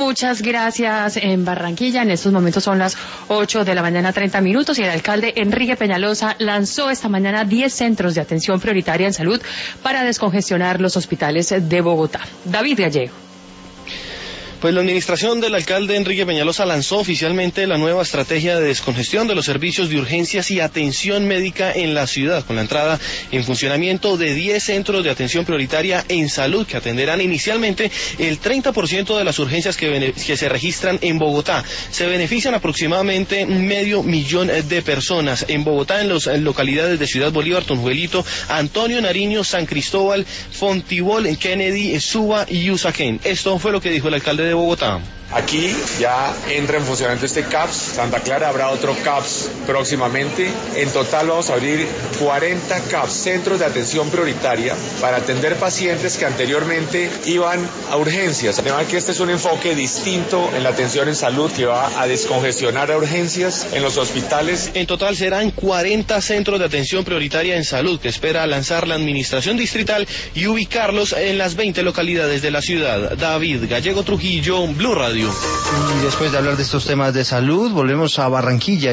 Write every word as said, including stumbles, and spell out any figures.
Muchas gracias. En Barranquilla, en estos momentos son las ocho de la mañana, treinta minutos, y el alcalde Enrique Peñalosa lanzó esta mañana diez centros de atención prioritaria en salud para descongestionar los hospitales de Bogotá. David Gallego. Pues la administración del alcalde Enrique Peñalosa lanzó oficialmente la nueva estrategia de descongestión de los servicios de urgencias y atención médica en la ciudad, con la entrada en funcionamiento de diez centros de atención prioritaria en salud que atenderán inicialmente el treinta por ciento de las urgencias que, que se registran en Bogotá. Se benefician aproximadamente medio millón de personas. En Bogotá, en las localidades de Ciudad Bolívar, Tunjuelito, Antonio Nariño, San Cristóbal, Fontibón, Kennedy, Suba y Usaquén. Esto fue lo que dijo el alcalde de Bogotá. Aquí ya entra en funcionamiento este C A P S, Santa Clara habrá otro C A P S próximamente. En total vamos a abrir cuarenta C A P S, centros de atención prioritaria, para atender pacientes que anteriormente iban a urgencias. Además que este es un enfoque distinto en la atención en salud que va a descongestionar a urgencias en los hospitales. En total serán cuarenta centros de atención prioritaria en salud que espera lanzar la administración distrital y ubicarlos en las veinte localidades de la ciudad. David Gallego Trujillo, Blue Radio. Y después de hablar de estos temas de salud, volvemos a Barranquilla.